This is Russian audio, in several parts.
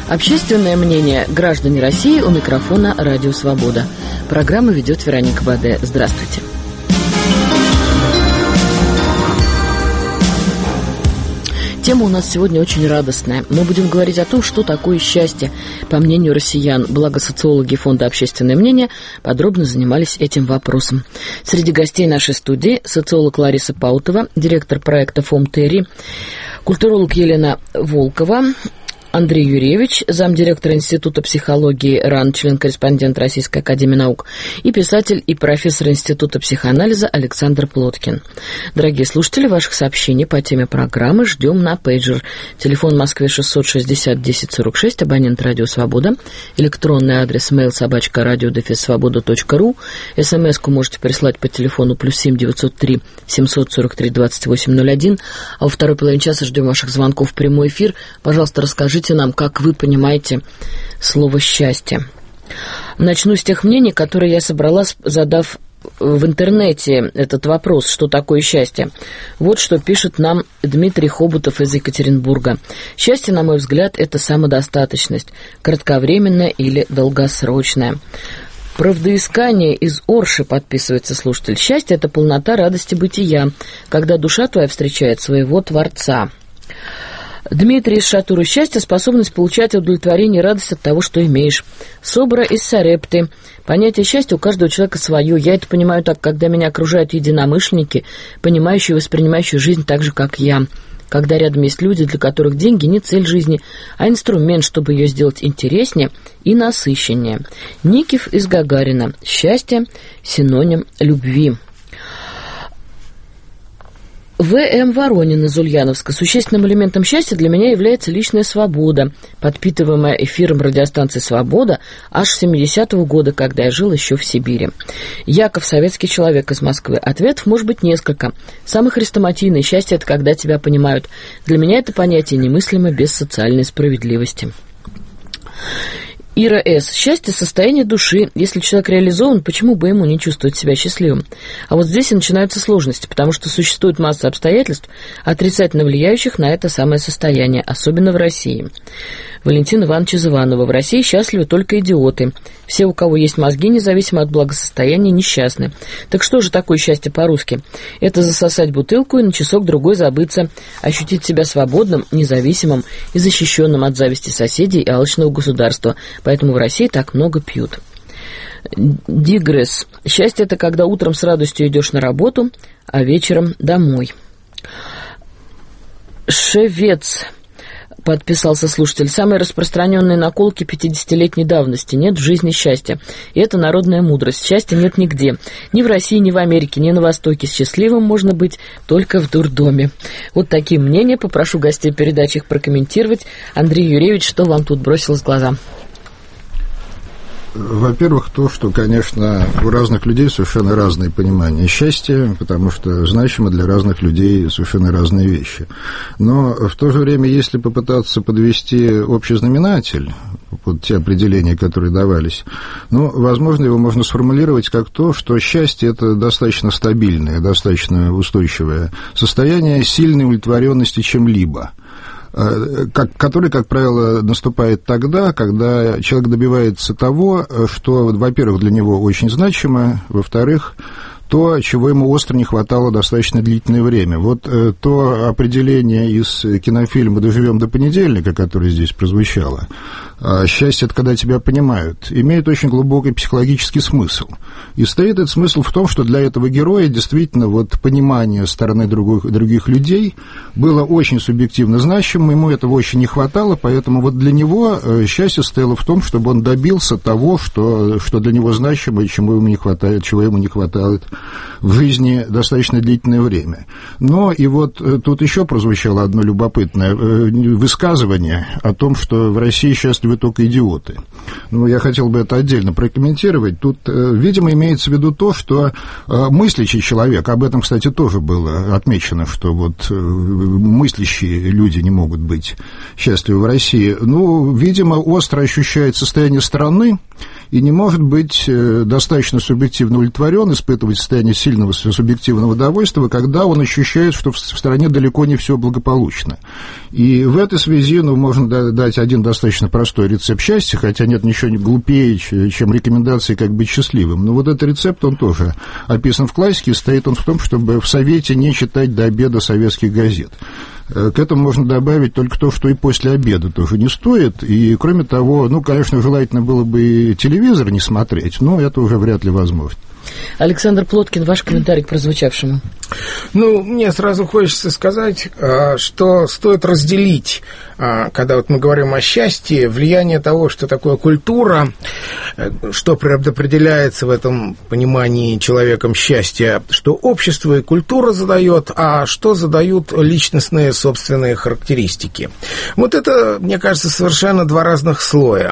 Общественное мнение граждане России, у микрофона «Радио Свобода». Программу ведет Вероника Баде. Здравствуйте. Тема у нас сегодня очень радостная. Мы будем говорить о том, что такое счастье, по мнению россиян. Благо, социологи Фонда «Общественное мнение» подробно занимались этим вопросом. Среди гостей нашей студии социолог Лариса Паутова, директор проекта ФОМ-ТЭРИ, культуролог Елена Волкова, Андрей Юрьевич, замдиректора Института психологии РАН, член-корреспондент Российской академии наук, и писатель и профессор Института психоанализа Александр Плоткин. Дорогие слушатели, ваших сообщений по теме программы ждем на пейджер. Телефон в Москве 660-1046, абонент «Радио Свобода», электронный адрес mail@radio-svoboda.ru, смс-ку можете прислать по телефону +7 903 743 2801, а во второй половине часа ждем ваших звонков в прямой эфир. Пожалуйста, расскажите нам, как вы понимаете слово «счастье». Начну с тех мнений, которые я собрала, задав в интернете этот вопрос, что такое счастье. Вот что пишет нам Дмитрий Хоботов из Екатеринбурга. Счастье, на мой взгляд, это самодостаточность, кратковременная или долгосрочная. Правдоискание из Орши, подписывается слушатель. Счастье – это полнота радости бытия, когда душа твоя встречает своего Творца. Дмитрий из Шатура. Счастье – способность получать удовлетворение и радость от того, что имеешь. Собра из Сарепты. Понятие счастья у каждого человека свое. Я это понимаю так, когда меня окружают единомышленники, понимающие и воспринимающие жизнь так же, как я. Когда рядом есть люди, для которых деньги не цель жизни, а инструмент, чтобы ее сделать интереснее и насыщеннее. Никиф из Гагарина. Счастье – синоним любви. В.М. Воронин из Ульяновска. Существенным элементом счастья для меня является личная свобода, подпитываемая эфиром радиостанции «Свобода» аж с 70-го года, когда я жил еще в Сибири. Яков, советский человек из Москвы. Ответов может быть несколько. Самое хрестоматийное счастье – это когда тебя понимают. Для меня это понятие немыслимо без социальной справедливости. Ира С. Счастье – состояние души. Если человек реализован, почему бы ему не чувствовать себя счастливым? А вот здесь и начинаются сложности, потому что существует масса обстоятельств, отрицательно влияющих на это самое состояние, особенно в России. Валентина Ивановича из Иванова. В России счастливы только идиоты. Все, у кого есть мозги, независимо от благосостояния, несчастны. Так что же такое счастье по-русски? Это засосать бутылку и на часок-другой забыться, ощутить себя свободным, независимым и защищенным от зависти соседей и алчного государства. Поэтому в России так много пьют. Дигресс. Счастье – это когда утром с радостью идешь на работу, а вечером домой. Шевец. Подписался слушатель. Самые распространенные наколки 50-летней давности. Нет в жизни счастья. И это народная мудрость. Счастья нет нигде. Ни в России, ни в Америке, ни на Востоке. Счастливым можно быть только в дурдоме. Вот такие мнения. Попрошу гостей передачи их прокомментировать. Андрей Юрьевич, что вам тут бросилось в глаза? Во-первых, то, что, конечно, у разных людей совершенно разные понимания счастья, потому что значимо для разных людей совершенно разные вещи. Но в то же время, если попытаться подвести общий знаменатель, вот те определения, которые давались, возможно, его можно сформулировать как то, что счастье – это достаточно стабильное, достаточно устойчивое состояние сильной удовлетворенности чем-либо, который, как правило, наступает тогда, когда человек добивается того, что, во-первых, для него очень значимо, во-вторых, то, чего ему остро не хватало достаточно длительное время. Вот то определение из кинофильма «Доживем до понедельника», которое здесь прозвучало, «Счастье – это когда тебя понимают», имеет очень глубокий психологический смысл. И стоит этот смысл в том, что для этого героя действительно вот понимание стороны других людей было очень субъективно значимым, ему этого очень не хватало, поэтому вот для него счастье стояло в том, чтобы он добился того, что для него значимо и чего ему не хватает в жизни достаточно длительное время. Но и вот тут еще прозвучало одно любопытное высказывание о том, что в России счастливы только идиоты. Я хотел бы это отдельно прокомментировать. Тут, видимо, имеется в виду то, что мыслящий человек, об этом, кстати, тоже было отмечено, что вот мыслящие люди не могут быть счастливы в России, видимо, остро ощущает состояние страны и не может быть достаточно субъективно удовлетворен, испытывать состояние сильного субъективного удовольствия, когда он ощущает, что в стране далеко не все благополучно. И в этой связи можно дать один достаточно простой рецепт счастья, хотя нет ничего глупее, чем рекомендации, как быть счастливым. Но вот этот рецепт, он тоже описан в классике, стоит он в том, чтобы в Совете не читать до обеда советских газет. К этому можно добавить только то, что и после обеда тоже не стоит. И, кроме того, конечно, желательно было бы и телевизор не смотреть, но это уже вряд ли возможно. Александр Плоткин, ваш комментарий к прозвучавшему. Мне сразу хочется сказать, что стоит разделить, когда вот мы говорим о счастье, влияние того, что такое культура, что предопределяется в этом понимании человеком счастья, что общество и культура задает, а что задают личностные собственные характеристики. Вот это, мне кажется, совершенно два разных слоя.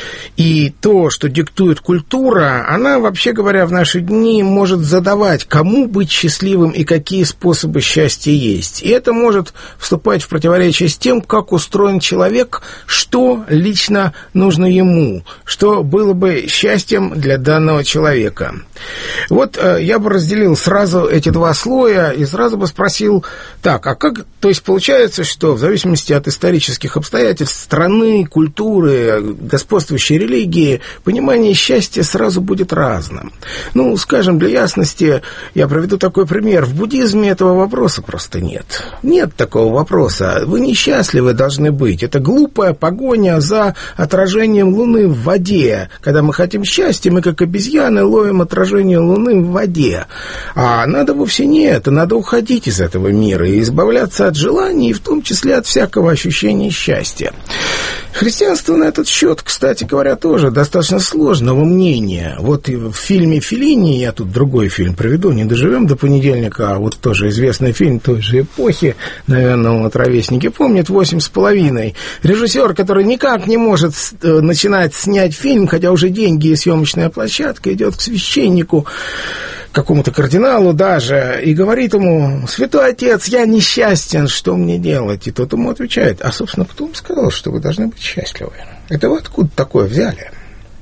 И то, что диктует культура, она, вообще говоря, в наши дни может задавать, кому быть счастливым и какие способы счастья есть. И это может вступать в противоречие с тем, как устроен человек, что лично нужно ему, что было бы счастьем для данного человека. Вот я бы разделил сразу эти два слоя и сразу бы спросил, так, а как, то есть получается, что в зависимости от исторических обстоятельств страны, культуры, господствующей религии, понимание счастья сразу будет разным. Скажем, для ясности я приведу такой пример. В буддизме этого вопроса просто нет. Нет такого вопроса. Вы несчастливы должны быть. Это глупая погоня за отражением Луны в воде. Когда мы хотим счастья, мы, как обезьяны, ловим отражение Луны в воде. А надо вовсе не это. Надо уходить из этого мира и избавляться от желаний, в том числе от всякого ощущения счастья. Христианство на этот счет, кстати говоря, тоже достаточно сложного мнения. Вот в фильме «Феллини», я тут другой фильм приведу, не доживем до понедельника, а вот тоже известный фильм той же эпохи, наверное, вот ровесники помнят, «8,5». Режиссер, который никак не может начинать снять фильм, хотя уже деньги и съемочная площадка, идет к священнику, какому-то кардиналу даже, и говорит ему: «Святой отец, я несчастен, что мне делать?» И тот ему отвечает: «А, собственно, кто вам сказал, что вы должны быть счастливы? Это вы откуда такое взяли?»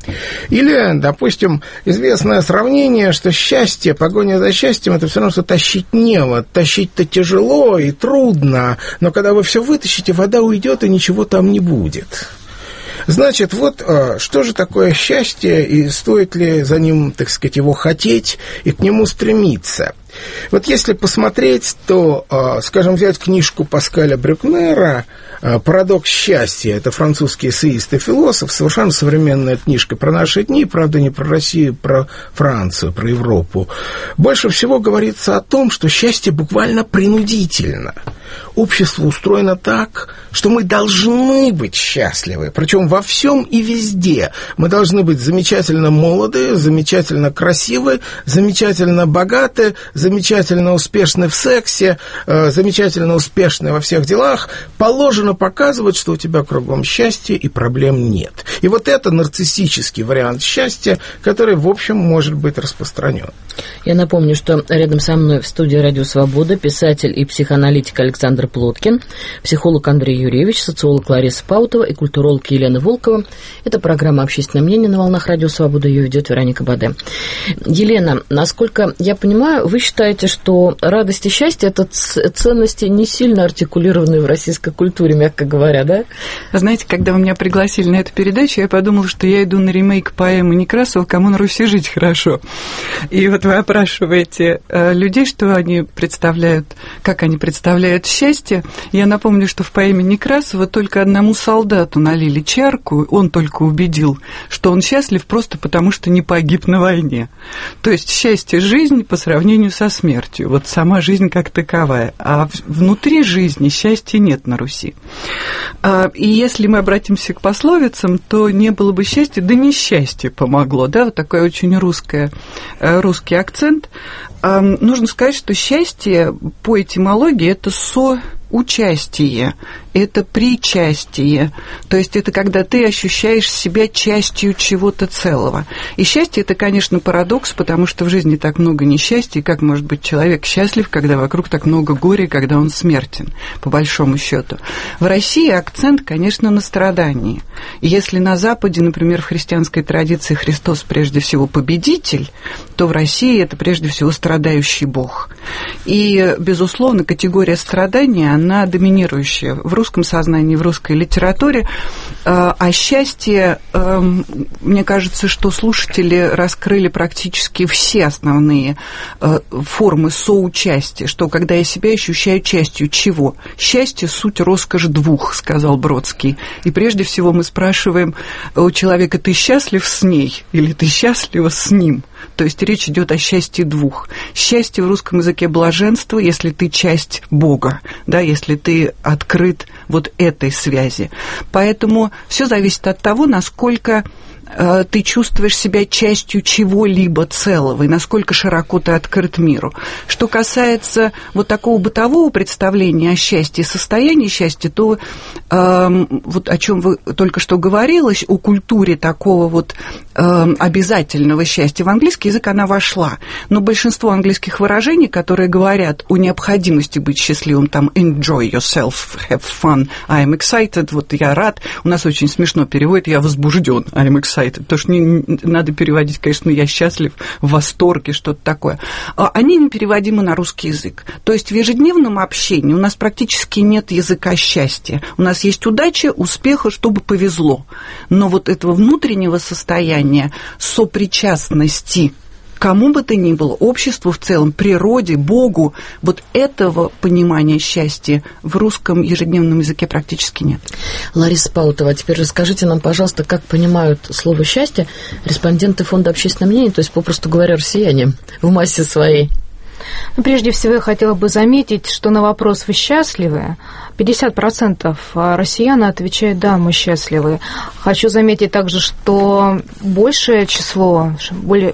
Или, допустим, известное сравнение, что счастье, погоня за счастьем — это все равно, что тащить невод. Тащить-то тяжело и трудно, но когда вы все вытащите, вода уйдет, и ничего там не будет. Значит, вот что же такое счастье, и стоит ли за ним, так сказать, его хотеть и к нему стремиться? Вот если посмотреть, то, скажем, взять книжку Паскаля Брюкнера «Парадокс счастья». Это французский эссеист и философ, совершенно современная книжка про наши дни, правда, не про Россию, про Францию, про Европу. Больше всего говорится о том, что счастье буквально принудительно. Общество устроено так, что мы должны быть счастливы, причем во всем и везде. Мы должны быть замечательно молоды, замечательно красивы, замечательно богаты, замечательно успешны в сексе, замечательно успешны во всех делах. Положено показывать, что у тебя кругом счастье и проблем нет. И вот это нарциссический вариант счастья, который, в общем, может быть распространен. Я напомню, что рядом со мной в студии «Радио Свобода» писатель и психоаналитик Александр Плоткин, психолог Андрей Юрьевич, социолог Лариса Паутова и культуролог Елена Волкова. Это программа «Общественное мнение» на волнах «Радио Свобода». Ее ведет Вероника Баде. Елена, насколько я понимаю, вы считаете, что радость и счастье – это ценности не сильно артикулированные в российской культуре, мягко говоря, да? Знаете, когда вы меня пригласили на эту передачу, я подумала, что я иду на ремейк поэмы Некрасова «Кому на Руси жить хорошо». И вот вы опрашиваете людей, что они представляют, как они представляют счастье. Я напомню, что в поэме Некрасова только одному солдату налили чарку, он только убедил, что он счастлив просто потому, что не погиб на войне. То есть счастье – жизнь по сравнению со смертью, вот сама жизнь как таковая. А внутри жизни счастья нет на Руси. И если мы обратимся к пословицам, то не было бы счастья, да несчастье помогло, да, вот такой очень русский акцент. Нужно сказать, что счастье по этимологии – это участие, это причастие. То есть это когда ты ощущаешь себя частью чего-то целого. И счастье – это, конечно, парадокс, потому что в жизни так много несчастья, и как может быть человек счастлив, когда вокруг так много горя, когда он смертен, по большому счету. В России акцент, конечно, на страдании. И если на Западе, например, в христианской традиции Христос прежде всего победитель, то в России это прежде всего страдающий Бог. И, безусловно, категория страдания, она доминирующая в русском сознании, в русской литературе. А счастье, мне кажется, что слушатели раскрыли практически все основные формы соучастия, что когда я себя ощущаю частью чего? Счастье – суть роскошь двух, сказал Бродский. И прежде всего мы спрашиваем у человека, ты счастлив с ней или ты счастлива с ним? То есть речь идет о счастье двух. Счастье в русском языке блаженство, если ты часть Бога, да, если ты открыт вот этой связи. Поэтому все зависит от того, насколько ты чувствуешь себя частью чего-либо целого и насколько широко ты открыт миру. Что касается вот такого бытового представления о счастье, состоянии счастья, то вот о чем вы только что говорилось, о культуре такого вот обязательного счастья, в английский язык она вошла, но большинство английских выражений, которые говорят о необходимости быть счастливым, там enjoy yourself, have fun, I'm excited, вот я рад, у нас очень смешно переводит, я возбужден, I'm excited, потому что не надо переводить, конечно, я счастлив, в восторге, что-то такое. Они непереводимы на русский язык. То есть в ежедневном общении у нас практически нет языка счастья. У нас есть удача, успеха, чтобы повезло. Но вот этого внутреннего состояния, сопричастности кому бы то ни было, обществу в целом, природе, Богу, вот этого понимания счастья в русском ежедневном языке практически нет. Лариса Паутова, теперь расскажите нам, пожалуйста, как понимают слово «счастье» респонденты Фонда общественного мнения, то есть, попросту говоря, россияне в массе своей. Ну, прежде всего, я хотела бы заметить, что на вопрос «Вы счастливы?» 50% россиян отвечают «Да, мы счастливы». Хочу заметить также, что большее число, более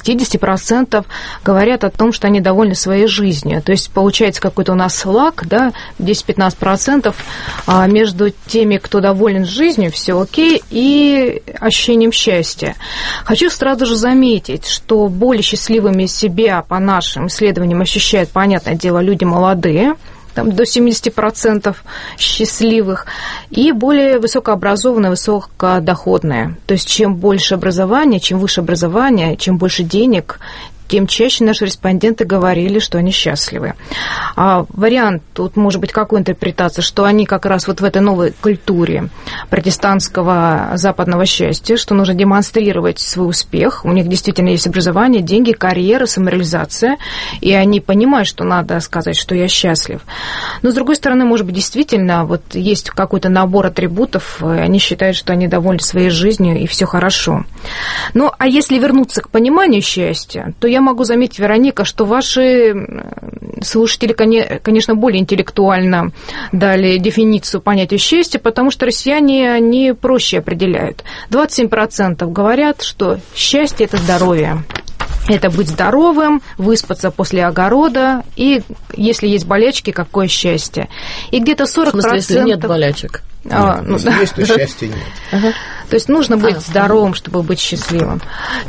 60% говорят о том, что они довольны своей жизнью. То есть получается какой-то у нас лаг, да, 10-15% между теми, кто доволен жизнью, все окей, и ощущением счастья. Хочу сразу же заметить, что более счастливыми себя по нашим исследованиям ощущают, понятное дело, люди молодые, там, до 70% счастливых, и более высокообразованные, высокодоходные. То есть чем больше образования, чем выше образование, чем больше денег, тем чаще наши респонденты говорили, что они счастливы. Вариант тут может быть какой интерпретации, что они как раз вот в этой новой культуре протестантского западного счастья, что нужно демонстрировать свой успех, у них действительно есть образование, деньги, карьера, самореализация, и они понимают, что надо сказать, что я счастлив. Но, с другой стороны, может быть, действительно вот есть какой-то набор атрибутов, и они считают, что они довольны своей жизнью, и все хорошо. Ну, а если вернуться к пониманию счастья, то я могу заметить, Вероника, что ваши слушатели, конечно, более интеллектуально дали дефиницию понятия счастья, потому что россияне, они проще определяют. 27% говорят, что счастье – это здоровье. Это быть здоровым, выспаться после огорода, и если есть болячки, какое счастье. И где-то 40%... В смысле, если нет болячек? Если есть, то счастья нет. Ага. То есть нужно быть здоровым, чтобы быть счастливым.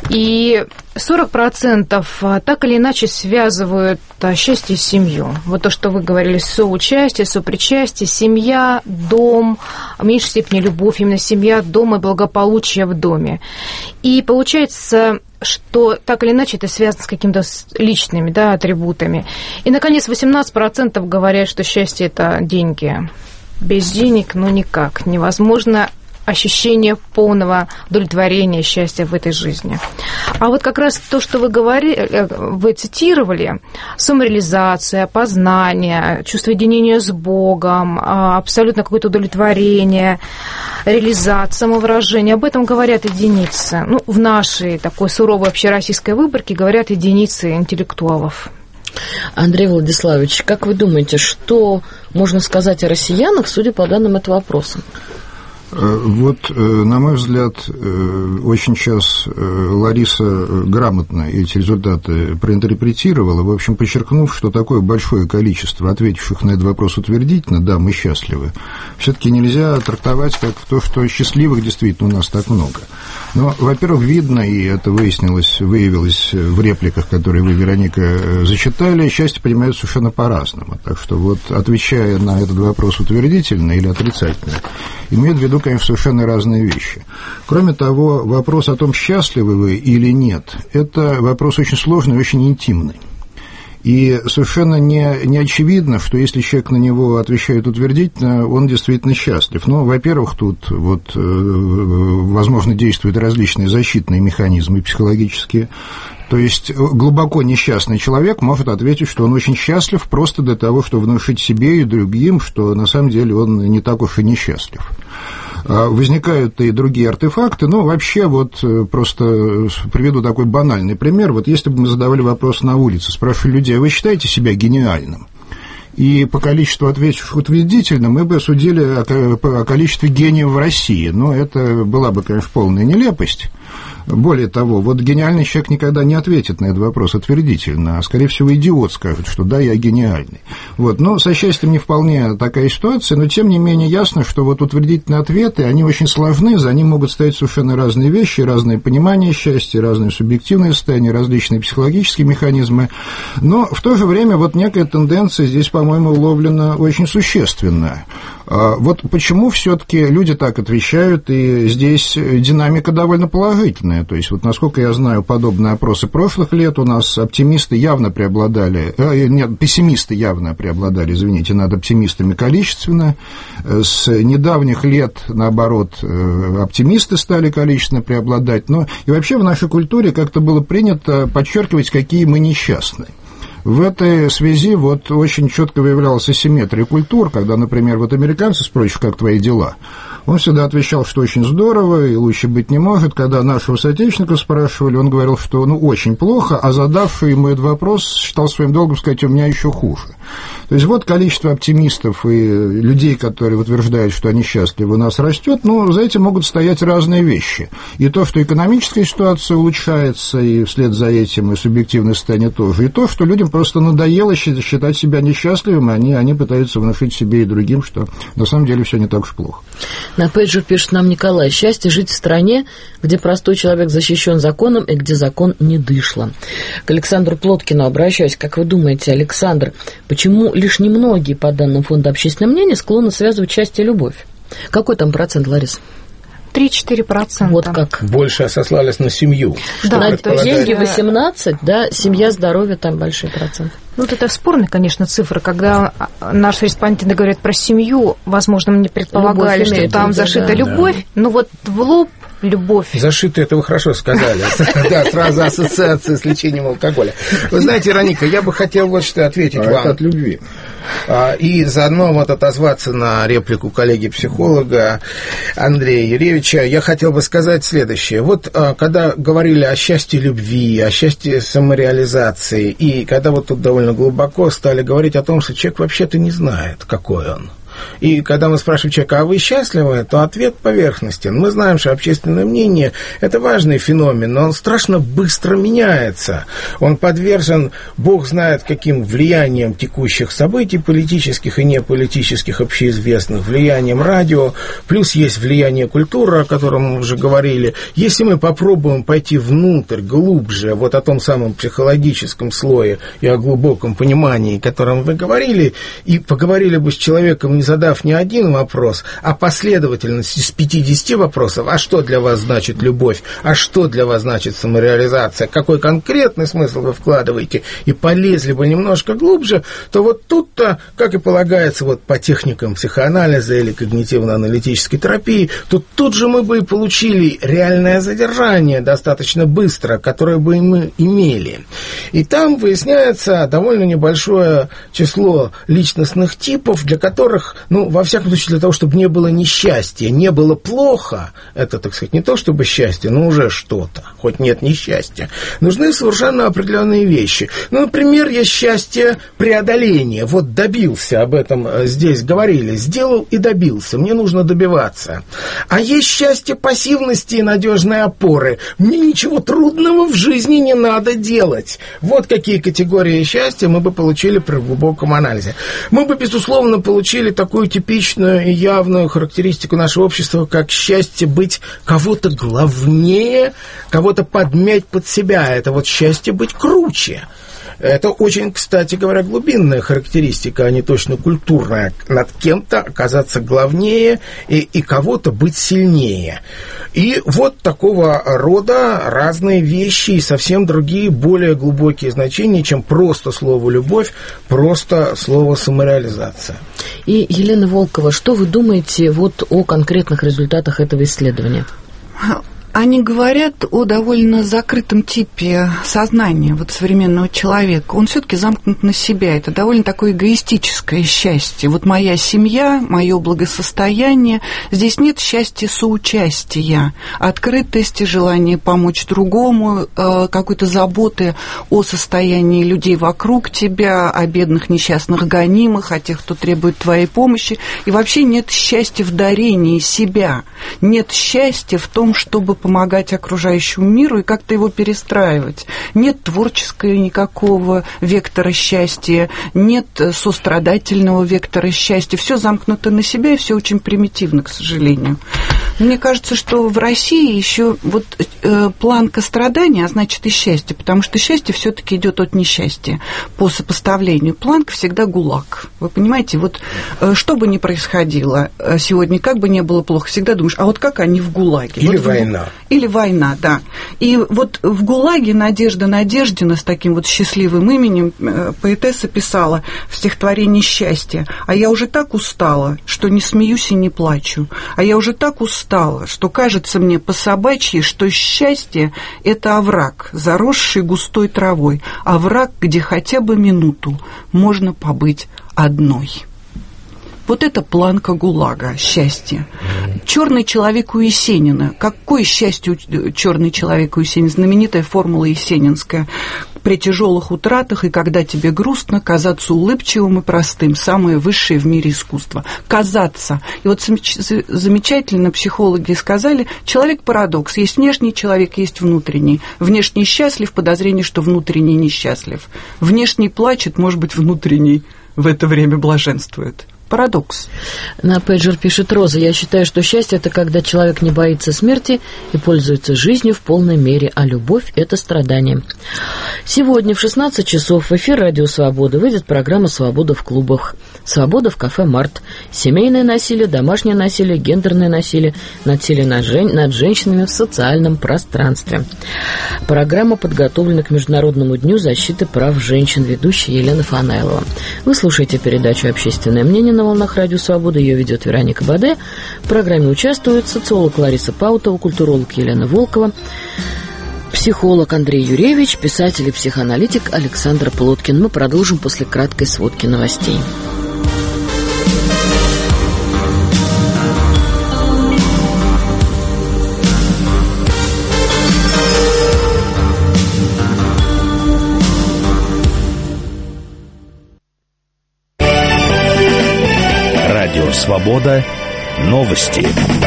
И 40% так или иначе связывают счастье с семьей. Вот то, что вы говорили, соучастие, сопричастие, семья, дом, в меньшей степени любовь, именно семья, дом и благополучие в доме. И получается, что так или иначе это связано с какими-то личными, да, атрибутами. И, наконец, 18% говорят, что счастье – это деньги. Без денег, ну, никак. Невозможно ощущение полного удовлетворения, счастья в этой жизни. А вот как раз то, что вы говорили, вы цитировали, самореализация, познание, чувство единения с Богом, абсолютно какое-то удовлетворение, реализация, самовыражение, об этом говорят единицы. Ну, в нашей такой суровой общероссийской выборке говорят единицы интеллектуалов. Андрей Владиславович, как вы думаете, что можно сказать о россиянах, судя по данным этого опроса? Вот, на мой взгляд, очень сейчас Лариса грамотно эти результаты проинтерпретировала, в общем, подчеркнув, что такое большое количество ответивших на этот вопрос утвердительно, да, мы счастливы, все-таки нельзя трактовать как то, что счастливых действительно у нас так много. Но, во-первых, видно, и это выявилось в репликах, которые вы, Вероника, зачитали, счастье понимают совершенно по-разному. Так что вот, отвечая на этот вопрос утвердительно или отрицательно, имеют в виду, конечно, совершенно разные вещи. Кроме того, вопрос о том, счастливы вы или нет, это вопрос очень сложный и очень интимный. И совершенно не очевидно, что если человек на него отвечает утвердительно, он действительно счастлив. Ну, во-первых, тут вот, возможно, действуют различные защитные механизмы психологические. То есть глубоко несчастный человек может ответить, что он очень счастлив просто для того, чтобы внушить себе и другим, что на самом деле он не так уж и несчастлив. Возникают и другие артефакты, но вообще вот просто приведу такой банальный пример. Вот если бы мы задавали вопрос на улице, спрашивали людей, а вы считаете себя гениальным? И по количеству ответивших утвердительно мы бы судили о количестве гениев в России. Но это была бы, конечно, полная нелепость. Более того, вот гениальный человек никогда не ответит на этот вопрос утвердительно, а, скорее всего, идиот скажет, что да, я гениальный. Вот. Но со счастьем не вполне такая ситуация, но, тем не менее, ясно, что вот утвердительные ответы, они очень сложны, за ним могут стоять совершенно разные вещи, разные понимания счастья, разные субъективные состояния, различные психологические механизмы. Но в то же время вот некая тенденция здесь, по-моему, уловлена очень существенная. Вот почему все-таки люди так отвечают, и здесь динамика довольно положительная. То есть, вот насколько я знаю подобные опросы прошлых лет, у нас оптимисты явно преобладали, пессимисты явно преобладали, извините, над оптимистами количественно. С недавних лет, наоборот, оптимисты стали количественно преобладать. Но и вообще в нашей культуре как-то было принято подчеркивать, какие мы несчастные. В этой связи вот очень четко выявлялась асимметрия культур, когда, например, вот американцы спросят, как твои дела, он всегда отвечал, что очень здорово и лучше быть не может. Когда нашего соотечественника спрашивали, он говорил, что очень плохо, а задавший ему этот вопрос считал своим долгом сказать, у меня еще хуже. То есть вот количество оптимистов и людей, которые утверждают, что они счастливы, у нас растет, но за этим могут стоять разные вещи. И то, что экономическая ситуация улучшается, и вслед за этим и субъективное состояние тоже, и то, что людям просто надоело считать себя несчастливыми, они пытаются внушить себе и другим, что на самом деле все не так уж плохо. На пейджер пишет нам Николай: счастье жить в стране, где простой человек защищен законом и где закон не дышло. К Александру Плоткину обращаюсь. Как вы думаете, Александр, почему лишь немногие, по данным Фонда общественного мнения, склонны связывать счастье и любовь? Какой там процент, Ларис? 3-4%. Вот как. Больше сослались на семью. Да, на деньги 18, да, семья, здоровье, там большой процент. Ну, вот это спорные, конечно, цифры. Когда наши респонденты говорят про семью, возможно, мы не предполагали, что там зашита любовь, но вот в лоб любовь. Зашито, это вы хорошо сказали. Да, сразу ассоциация с лечением алкоголя. Вы знаете, Вероника, я бы хотел вот что ответить вам. Это от любви. И заодно вот отозваться на реплику коллеги-психолога Андрея Юрьевича. Я хотел бы сказать следующее. Вот когда говорили о счастье любви, о счастье самореализации, и когда вот тут довольно глубоко стали говорить о том, что человек вообще-то не знает, какой он. И когда мы спрашиваем человека, а вы счастливы, то ответ поверхностен. Мы знаем, что общественное мнение – это важный феномен, но он страшно быстро меняется. Он подвержен, Бог знает, каким влиянием текущих событий, политических и неполитических, общеизвестных, влиянием радио, плюс есть влияние культуры, о котором мы уже говорили. Если мы попробуем пойти внутрь, глубже, вот о том самом психологическом слое и о глубоком понимании, о котором вы говорили, и поговорили бы с человеком, не задав ни один вопрос, а последовательность из 50 вопросов, а что для вас значит любовь, а что для вас значит самореализация, какой конкретный смысл вы вкладываете, и полезли бы немножко глубже, то вот тут-то, как и полагается вот по техникам психоанализа или когнитивно-аналитической терапии, тут же мы бы и получили реальное задержание достаточно быстро, которое бы мы имели. И там выясняется довольно небольшое число личностных типов, для которых Ну, во всяком случае, для того, чтобы не было несчастья, не было плохо, это, так сказать, не то чтобы счастье, но уже что-то, хоть нет несчастья, нужны совершенно определенные вещи. Ну, например, есть счастье преодоления. Вот добился, об этом здесь говорили, сделал и добился, мне нужно добиваться. А есть счастье пассивности и надежной опоры. Мне ничего трудного в жизни не надо делать. Вот какие категории счастья мы бы получили при глубоком анализе. Мы бы, безусловно, получили такую типичную и явную характеристику нашего общества, как счастье быть кого-то главнее, кого-то подмять под себя. Это вот счастье быть круче. Это очень, кстати говоря, глубинная характеристика, а не точно культурная. Над кем-то оказаться главнее и кого-то быть сильнее. И вот такого рода разные вещи и совсем другие, более глубокие значения, чем просто слово «любовь», просто слово «самореализация». И, Елена Волкова, что вы думаете вот о конкретных результатах этого исследования? Они говорят о довольно закрытом типе сознания вот современного человека. Он все-таки замкнут на себя. Это довольно такое эгоистическое счастье. Вот моя семья, мое благосостояние. Здесь нет счастья соучастия, открытости, желания помочь другому, какой-то заботы о состоянии людей вокруг тебя, о бедных, несчастных, гонимых, о тех, кто требует твоей помощи. И вообще нет счастья в дарении себя. Нет счастья в том, чтобы помогать окружающему миру и как-то его перестраивать. Нет творческого никакого вектора счастья, нет сострадательного вектора счастья. Все замкнуто на себя, и все очень примитивно, к сожалению. Мне кажется, что в России еще вот планка страдания, а значит и счастье, потому что счастье все-таки идет от несчастья. По сопоставлению планка всегда ГУЛАГ. Вы понимаете, вот что бы ни происходило сегодня, как бы ни было плохо, всегда думаешь, а вот как они в ГУЛАГе? Или вот война. Или война, да. И вот в ГУЛАГе Надежда Надеждина с таким вот счастливым именем поэтесса писала в стихотворении «Счастье». А я уже так устала, что не смеюсь и не плачу. А я уже так устала, что кажется мне по-собачьи, что счастье – это овраг, заросший густой травой. Овраг, где хотя бы минуту можно побыть одной. Вот это планка ГУЛАГа, счастье. Черный человек у Есенина. Какое счастье у черный человек у Есенина? Знаменитая формула есенинская. При тяжелых утратах и когда тебе грустно, казаться улыбчивым и простым. Самое высшее в мире искусство. Казаться. И вот замечательно психологи сказали, человек-парадокс. Есть внешний человек, есть внутренний. Внешний счастлив, подозрение, что внутренний несчастлив. Внешний плачет, может быть, внутренний в это время блаженствует. Парадокс. На пейджер пишет Роза: я считаю, что счастье – это когда человек не боится смерти и пользуется жизнью в полной мере, а любовь – это страдание. Сегодня в 16 часов в эфир «Радио Свобода» выйдет программа «Свобода в клубах». «Свобода» в кафе «Март». Семейное насилие, домашнее насилие, гендерное насилие, насилие над женщинами в социальном пространстве. Программа подготовлена к Международному дню защиты прав женщин. Ведущая Елена Фанайлова. Вы слушаете передачу «Общественное мнение» на волнах «Радио Свобода». Ее ведет Вероника Баде. В программе участвуют социолог Лариса Паутова, культуролог Елена Волкова, психолог Андрей Юрьевич, писатель и психоаналитик Александр Плоткин. Мы продолжим после краткой сводки новостей. Свобода. Новости.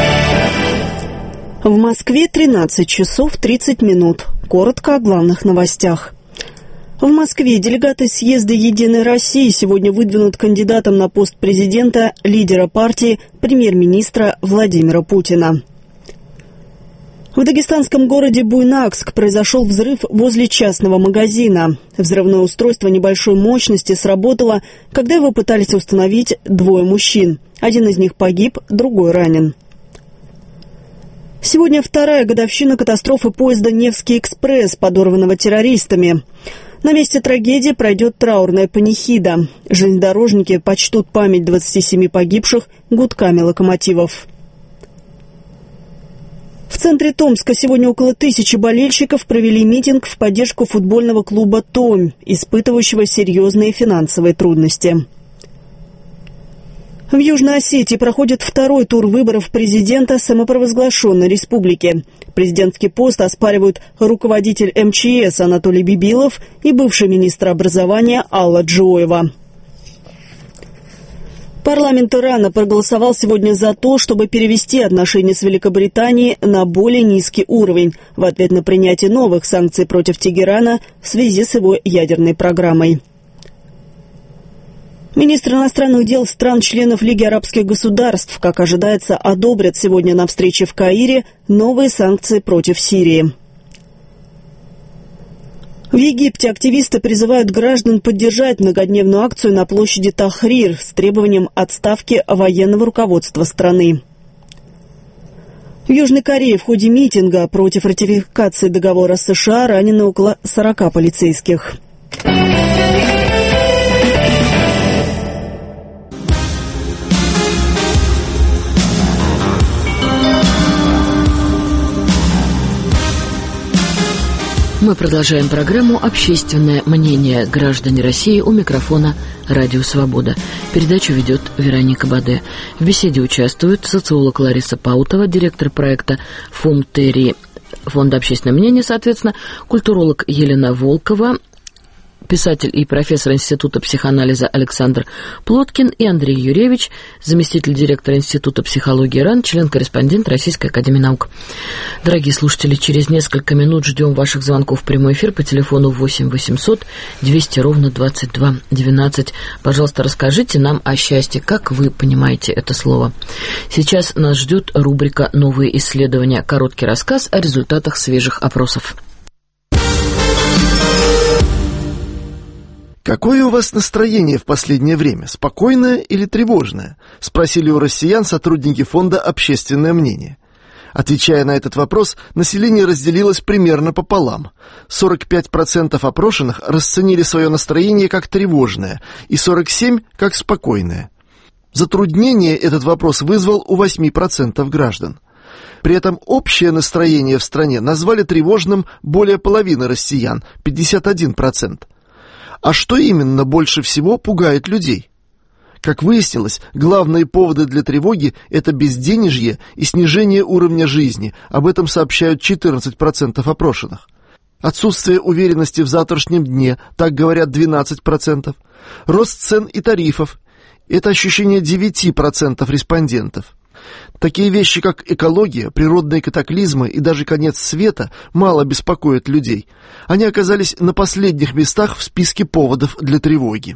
В Москве 13 часов 30 минут. Коротко о главных новостях. В Москве делегаты съезда «Единой России» сегодня выдвинут кандидатом на пост президента лидера партии премьер-министра Владимира Путина. В дагестанском городе Буйнакск произошел взрыв возле частного магазина. Взрывное устройство небольшой мощности сработало, когда его пытались установить двое мужчин. Один из них погиб, другой ранен. Сегодня вторая годовщина катастрофы поезда «Невский экспресс», подорванного террористами. На месте трагедии пройдет траурная панихида. Железнодорожники почтут память 27 погибших гудками локомотивов. В центре Томска сегодня около 1000 болельщиков провели митинг в поддержку футбольного клуба «Томь», испытывающего серьезные финансовые трудности. В Южной Осетии проходит второй тур выборов президента самопровозглашенной республики. Президентский пост оспаривают руководитель МЧС Анатолий Бибилов и бывший министр образования Алла Джоева. Парламент Ирана проголосовал сегодня за то, чтобы перевести отношения с Великобританией на более низкий уровень в ответ на принятие новых санкций против Тегерана в связи с его ядерной программой. Министр иностранных дел стран-членов Лиги арабских государств, как ожидается, одобрят сегодня на встрече в Каире новые санкции против Сирии. В Египте активисты призывают граждан поддержать многодневную акцию на площади Тахрир с требованием отставки военного руководства страны. В Южной Корее в ходе митинга против ратификации договора с США ранено около 40 полицейских. Мы продолжаем программу «Общественное мнение. Граждане России». У микрофона «Радио Свобода». Передачу ведет Вероника Баде. В беседе участвуют социолог Лариса Паутова, директор проекта ФОМТЕРИ, Фонда общественного мнения, соответственно, культуролог Елена Волкова, писатель и профессор Института психоанализа Александр Плоткин и Андрей Юревич, заместитель директора Института психологии РАН, член-корреспондент Российской академии наук. Дорогие слушатели, через несколько минут ждем ваших звонков в прямой эфир по телефону 8 800 200 ровно 22 12. Пожалуйста, расскажите нам о счастье, как вы понимаете это слово. Сейчас нас ждет рубрика «Новые исследования», короткий рассказ о результатах свежих опросов. «Какое у вас настроение в последнее время, спокойное или тревожное?» — спросили у россиян сотрудники фонда «Общественное мнение». Отвечая на этот вопрос, население разделилось примерно пополам. 45% опрошенных расценили свое настроение как тревожное и 47% как спокойное. Затруднение этот вопрос вызвал у 8% граждан. При этом общее настроение в стране назвали тревожным более половины россиян, 51%. А что именно больше всего пугает людей? Как выяснилось, главные поводы для тревоги – это безденежье и снижение уровня жизни. Об этом сообщают 14% опрошенных. Отсутствие уверенности в завтрашнем дне, так говорят 12%. Рост цен и тарифов – это ощущение 9% респондентов. Такие вещи, как экология, природные катаклизмы и даже конец света, мало беспокоят людей. Они оказались на последних местах в списке поводов для тревоги.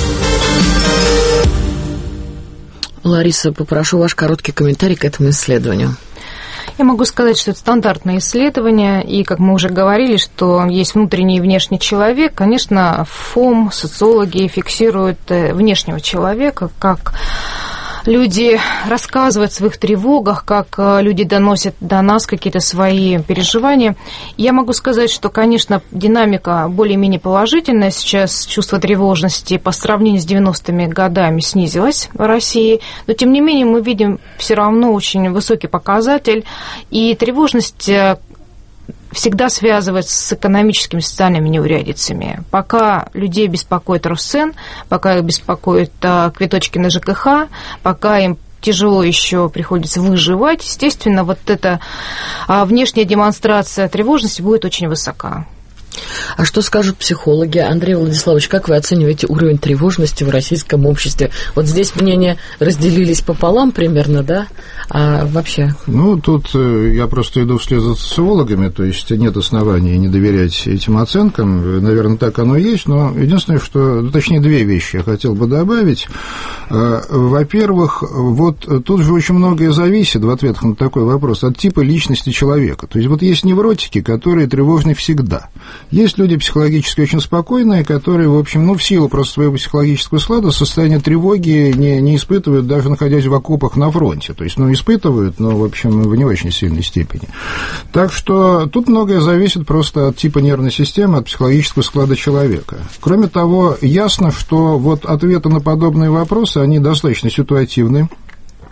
Лариса, попрошу ваш короткий комментарий к этому исследованию. Я могу сказать, что это стандартное исследование, и, как мы уже говорили, что есть внутренний и внешний человек. Конечно, ФОМ, социологи фиксируют внешнего человека, как люди рассказывают о своих тревогах, как люди доносят до нас какие-то свои переживания. Я могу сказать, что, конечно, динамика более-менее положительная. Сейчас чувство тревожности по сравнению с 90-ми годами снизилось в России. Но, тем не менее, мы видим все равно очень высокий показатель. И тревожность всегда связывается с экономическими и социальными неурядицами. Пока людей беспокоит рост цен, пока их беспокоят квиточки на ЖКХ, пока им тяжело еще приходится выживать, естественно, вот эта внешняя демонстрация тревожности будет очень высока. А что скажут психологи? Андрей Владиславович, как вы оцениваете уровень тревожности в российском обществе? Вот здесь мнения разделились пополам примерно, да? А вообще? Ну, тут я просто иду вслед за социологами, то есть нет оснований не доверять этим оценкам. Наверное, так оно и есть, но единственное, что, точнее, две вещи я хотел бы добавить. Во-первых, вот тут же очень многое зависит, в ответах на такой вопрос, от типа личности человека. То есть вот есть невротики, которые тревожны всегда. Есть люди психологически очень спокойные, которые, в общем, в силу просто своего психологического склада состояние тревоги не испытывают, даже находясь в окопах на фронте. То есть, испытывают, но, в общем, в не очень сильной степени. Так что тут многое зависит просто от типа нервной системы, от психологического склада человека. Кроме того, ясно, что вот ответы на подобные вопросы, они достаточно ситуативны.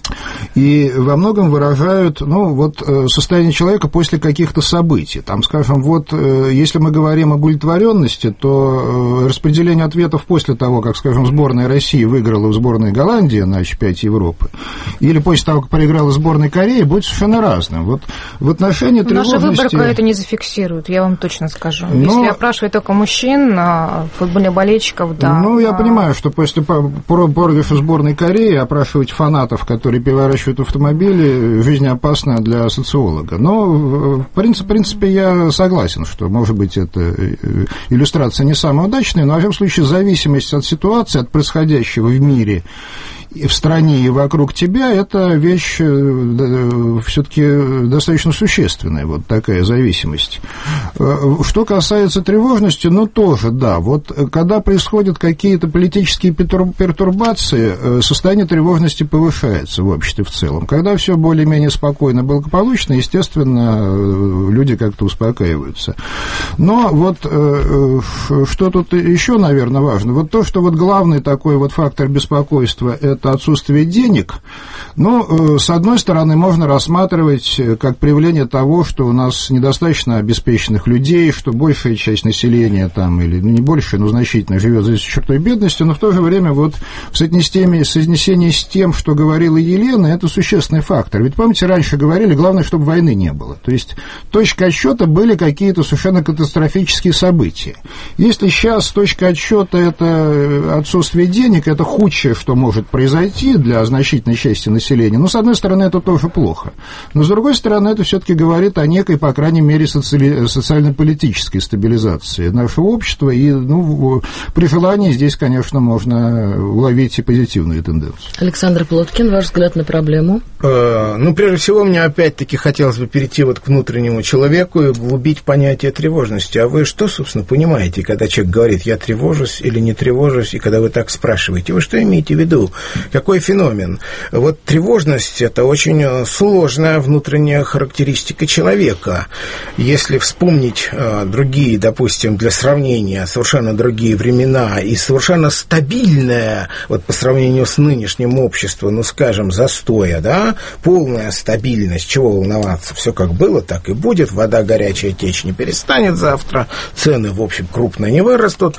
И во многом выражают, состояние человека после каких-то событий. Там, скажем, если мы говорим об удовлетворенности, то распределение ответов после того, как, скажем, сборная России выиграла у сборной Голландии на чемпионате Европы, или после того, как проиграла сборная Кореи, будет совершенно разным. В отношении тревожности... Наша выборка это не зафиксирует, я вам точно скажу. Если опрашивать только мужчин, футбольных болельщиков, да. Я понимаю, что после проигрыша сборной Кореи опрашивать фанатов, которые переворачивают автомобили, жизнь опасна для социолога. Но, в принципе, я согласен, что, может быть, эта иллюстрация не самая удачная, но, во всяком случае, зависимость от ситуации, от происходящего в мире, и в стране, и вокруг тебя, это вещь все-таки достаточно существенная, такая зависимость. Что касается тревожности, тоже, да, когда происходят какие-то политические пертурбации, состояние тревожности повышается в обществе в целом. Когда все более-менее спокойно, благополучно, естественно, люди как-то успокаиваются. Но что тут еще, наверное, важно? То, что главный такой фактор беспокойства – это отсутствие денег, с одной стороны, можно рассматривать как проявление того, что у нас недостаточно обеспеченных людей, что большая часть населения или не большая, но значительно живет за чертой бедности, но в то же время в соотнесении с тем, что говорила Елена, это существенный фактор. Ведь, помните, раньше говорили, главное, чтобы войны не было. То есть точка отсчета были какие-то совершенно катастрофические события. Если сейчас точка отсчета это отсутствие денег, это худшее, что может произойти для значительной части населения. С одной стороны, это тоже плохо. Но, с другой стороны, это все-таки говорит о некой, по крайней мере, социально-политической стабилизации нашего общества. И, при желании здесь, конечно, можно уловить и позитивные тенденции. Александр Плоткин, ваш взгляд на проблему? Прежде всего, мне опять-таки хотелось бы перейти к внутреннему человеку и углубить понятие тревожности. А вы что, собственно, понимаете, когда человек говорит, я тревожусь или не тревожусь, и когда вы так спрашиваете, вы что имеете в виду? Какой феномен? Тревожность – это очень сложная внутренняя характеристика человека. Если вспомнить другие, допустим, для сравнения, совершенно другие времена и совершенно стабильное, по сравнению с нынешним обществом, скажем, застоя, да, полная стабильность, чего волноваться, все как было, так и будет, вода горячая течь не перестанет завтра, цены, в общем, крупно не вырастут.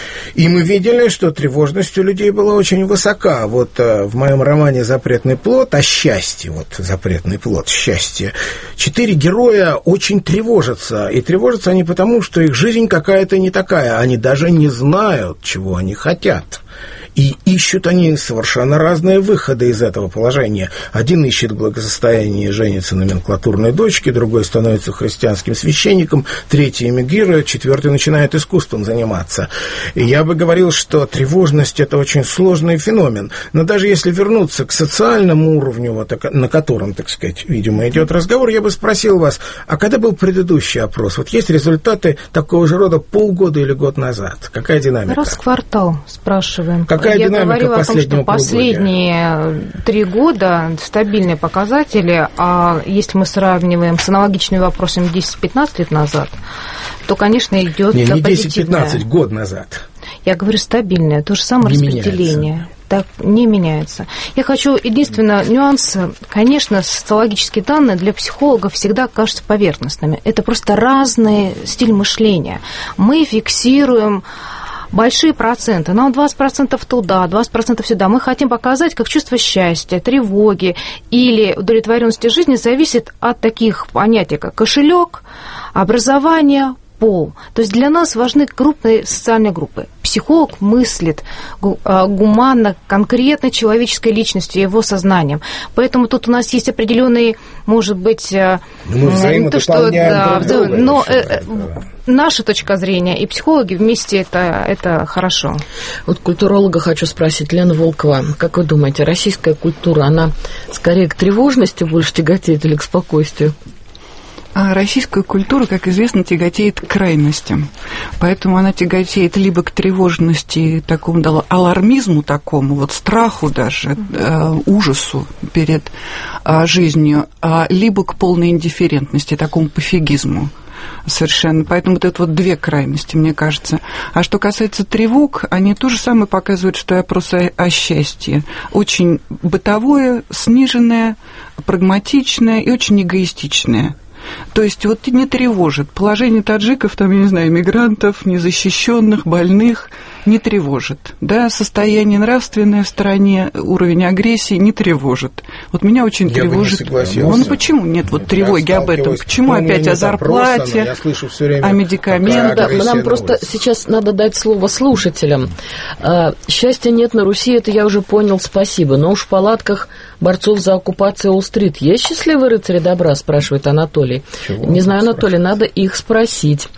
И мы видели, что тревожность у людей была очень высока. В моем романе «Запретный плод» о счастье, запретный плод, счастье, 4 героя очень тревожатся. И тревожатся они потому, что их жизнь какая-то не такая. Они даже не знают, чего они хотят. И ищут они совершенно разные выходы из этого положения. Один ищет благосостояние и женится на номенклатурной дочке, другой становится христианским священником, третий эмигрирует, четвертый начинает искусством заниматься. И я бы говорил, что тревожность – это очень сложный феномен. Но даже если вернуться к социальному уровню, на котором, так сказать, видимо, идет разговор, я бы спросил вас, а когда был предыдущий опрос? Есть результаты такого же рода полгода или год назад? Какая динамика? Раз в квартал спрашиваем. Я говорила о том, что последние 3 года стабильные показатели, а если мы сравниваем с аналогичными вопросами 10-15 лет назад, то, конечно, идет позитивное. Не 10-15, год назад. Я говорю стабильное, то же самое не распределение. Меняется. Так не меняется. Я хочу, единственное, нюанс, конечно, социологические данные для психологов всегда кажутся поверхностными. Это просто разный стиль мышления. Мы фиксируем большие проценты, нам 20% туда, 20% сюда. Мы хотим показать, как чувство счастья, тревоги или удовлетворенности жизни зависит от таких понятий, как кошелек, образование, пол. То есть для нас важны крупные социальные группы. Психолог мыслит гуманно, конкретно человеческой личностью, его сознанием. Поэтому тут у нас есть определенные, может быть, наша точка зрения, и психологи вместе это хорошо. Культуролога хочу спросить, Лена Волкова, как вы думаете, российская культура, она скорее к тревожности больше тяготеет или к спокойствию? А российская культура, как известно, тяготеет к крайностям. Поэтому она тяготеет либо к тревожности, такому алармизму такому, страху даже, ужасу перед жизнью, либо к полной индифферентности, такому пофигизму. совершенно. Поэтому вот это вот две крайности, мне кажется. А что касается тревог, они то же самое показывают, что опрос о счастье. Очень бытовое, сниженное, прагматичное и очень эгоистичное. То есть вот не тревожит. Положение таджиков, там, я не знаю, мигрантов, незащищенных, больных не тревожит. Да, состояние нравственное в стране, уровень агрессии не тревожит. Вот меня очень тревожит. Ну почему нет вот тревоги об этом? Почему опять о зарплате, о медикаментах? Нам просто сейчас надо дать слово слушателям. Счастья нет на Руси, это я уже понял, спасибо. Но уж в палатках борцов за оккупацию Уолл-стрит есть счастливые рыцари добра, спрашивает Анатолий. Не знаю, Анатолий, надо их спросить.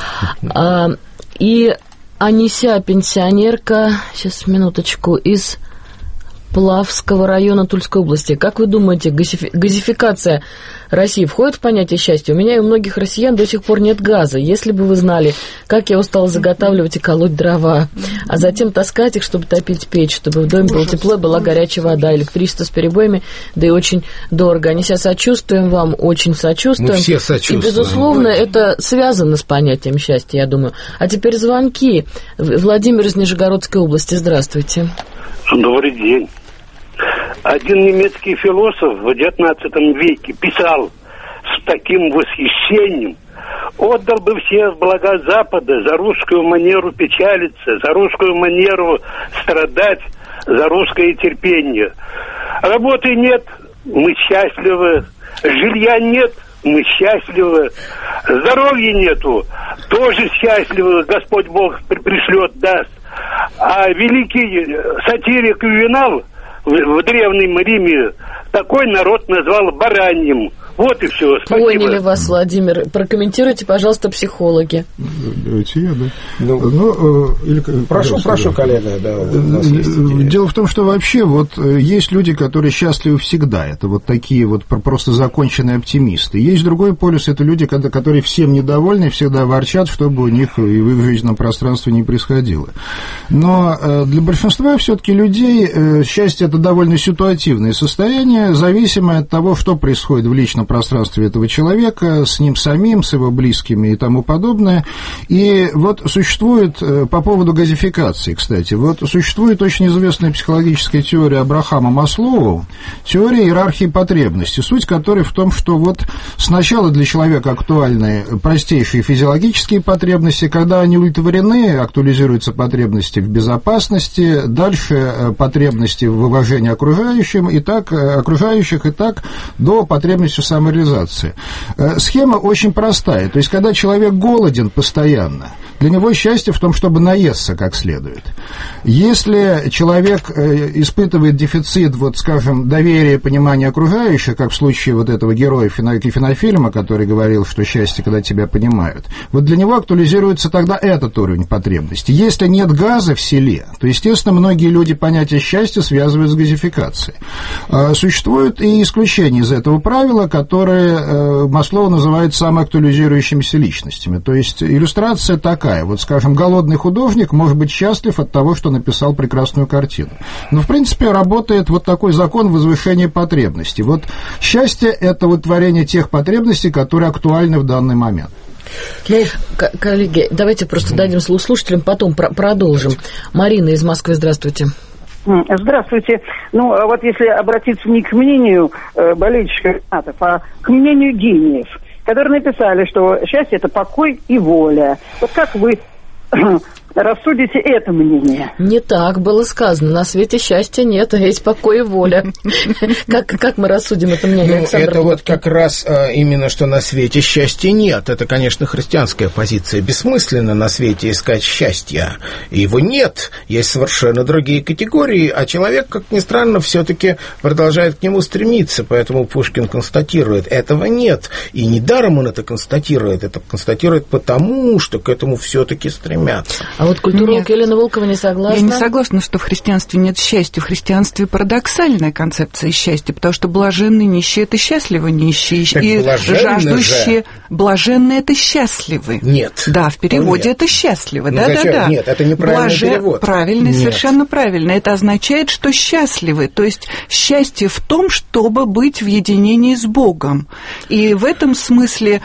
И Анися, пенсионерка, сейчас, минуточку, из Плавского района Тульской области. Как вы думаете, газификация России входит в понятие счастья? У меня и у многих россиян до сих пор нет газа. Если бы вы знали, как я устала заготавливать и колоть дрова, а затем таскать их, чтобы топить печь, чтобы в доме было тепло и была горячая вода, электричество с перебоями, да и очень дорого. Анися, сочувствуем вам, очень сочувствуем. Мы все сочувствуем. И, безусловно, это связано с понятием счастья, я думаю. А теперь звонки. Владимир из Нижегородской области, здравствуйте. Добрый день. Один немецкий философ в XIX веке писал с таким восхищением: «Отдал бы все блага Запада за русскую манеру печалиться, за русскую манеру страдать, за русское терпение. Работы нет, мы счастливы, жилья нет, мы счастливы, здоровья нету, тоже счастливы, Господь Бог пришлет, даст». А великий сатирик Ювенал в Древнем Риме такой народ назвал бараньим. Вот и все. Спасибо. Поняли вас, Владимир. Прокомментируйте, пожалуйста, психологи. Давайте я, да. Прошу, коллега. Да, дело в том, что вообще вот есть люди, которые счастливы всегда. Это вот такие вот просто законченные оптимисты. Есть другой полюс, это люди, которые всем недовольны, всегда ворчат, чтобы у них и в их жизненном пространстве не происходило. Но для большинства все-таки людей счастье – это довольно ситуативное состояние, зависимое от того, что происходит в личном пространстве этого человека, с ним самим, с его близкими и тому подобное. И вот существует, по поводу газификации, кстати, вот существует очень известная психологическая теория Абрахама Маслоу, теория иерархии потребностей, суть которой в том, что вот сначала для человека актуальны простейшие физиологические потребности, когда они удовлетворены, актуализируются потребности в безопасности, дальше потребности в уважении окружающих, и так до потребности в самореализации. Схема очень простая. То есть, когда человек голоден постоянно, для него счастье в том, чтобы наесться как следует. Если человек испытывает дефицит, вот, скажем, доверия, понимания окружающих, как в случае вот этого героя кинофильма, который говорил, что счастье, когда тебя понимают, вот для него актуализируется тогда этот уровень потребностей. Если нет газа в селе, то, естественно, многие люди понятие счастья связывают с газификацией. Существуют и исключения из этого правила, которые Маслоу называет самоактуализирующимися личностями. То есть иллюстрация такая. Вот, скажем, голодный художник может быть счастлив от того, что написал прекрасную картину. Но, в принципе, работает вот такой закон возвышения потребностей. Вот счастье – это вот творение тех потребностей, которые актуальны в данный момент. Ну, коллеги, давайте просто дадим слово слушателям, потом продолжим. Марина из Москвы, здравствуйте. Здравствуйте. Ну, а вот если обратиться не к мнению болельщиков, а к мнению гениев, которые написали, что счастье – это покой и воля. Вот как вы рассудите это мнение? Не так было сказано. На свете счастья нет, а есть покой и воля. Как мы рассудим это мнение, Александр? Это вот как раз именно, что на свете счастья нет. Это, конечно, христианская позиция. Бессмысленно на свете искать счастья. Его нет. Есть совершенно другие категории, а человек, как ни странно, все-таки продолжает к нему стремиться. Поэтому Пушкин констатирует, этого нет. И недаром он это констатирует. Это констатирует потому, что к этому все-таки стремятся. А вот культуролог Елена Волкова не согласна. Я не согласна, что в христианстве нет счастья. В христианстве парадоксальная концепция счастья, потому что блаженные нищие – это счастливы нищие, так и жаждущие. Блаженные – это счастливы. Нет. Да, в переводе это счастливы. Да. Нет, это неправильный перевод. Правильный, совершенно правильно. Это означает, что счастливы. То есть счастье в том, чтобы быть в единении с Богом. И в этом смысле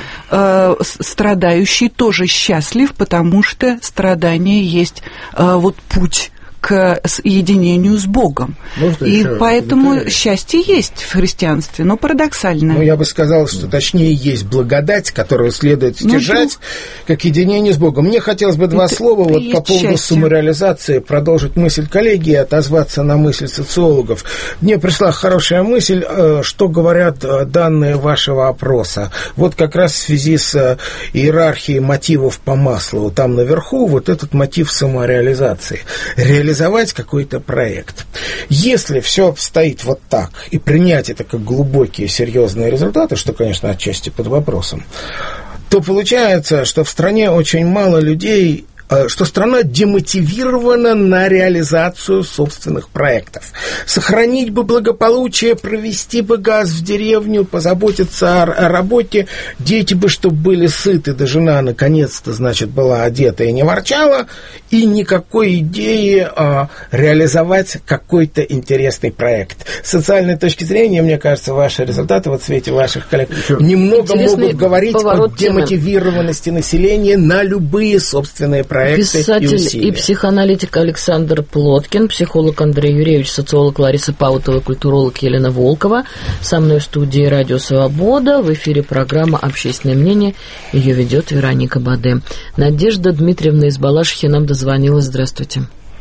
страдающий тоже счастлив, потому что страдание есть вот путь к единению с Богом. Можно и поэтому счастье есть в христианстве, но парадоксально. Ну, я бы сказал, что точнее есть благодать, которую следует стяжать, как единение с Богом. Мне хотелось бы два слова вот по поводу самореализации, продолжить мысль коллеги и отозваться на мысль социологов. Мне пришла хорошая мысль, что говорят данные вашего опроса. Вот как раз в связи с иерархией мотивов по Маслоу, там наверху вот этот мотив самореализации. Реализовать какой-то проект. Если все обстоит вот так, и принять это как глубокие, серьезные результаты, что, конечно, отчасти под вопросом, то получается, что в стране очень мало людей, что страна демотивирована на реализацию собственных проектов. Сохранить бы благополучие, провести бы газ в деревню, позаботиться о работе, дети бы, чтобы были сыты, да жена наконец-то, значит, была одета и не ворчала, и никакой идеи реализовать какой-то интересный проект. С социальной точки зрения, мне кажется, ваши результаты вот в свете ваших коллег немного могут говорить о демотивированности населения на любые собственные проекты. Писатель и психоаналитик Александр Плоткин, психолог Андрей Юрьевич, социолог Лариса Паутова, культуролог Елена Волкова. Со мной в студии «Радио Свобода». В эфире программа «Общественное мнение». Ее ведет Вероника Баде. Надежда Дмитриевна из Балашихи нам дозвонилась. Здравствуйте.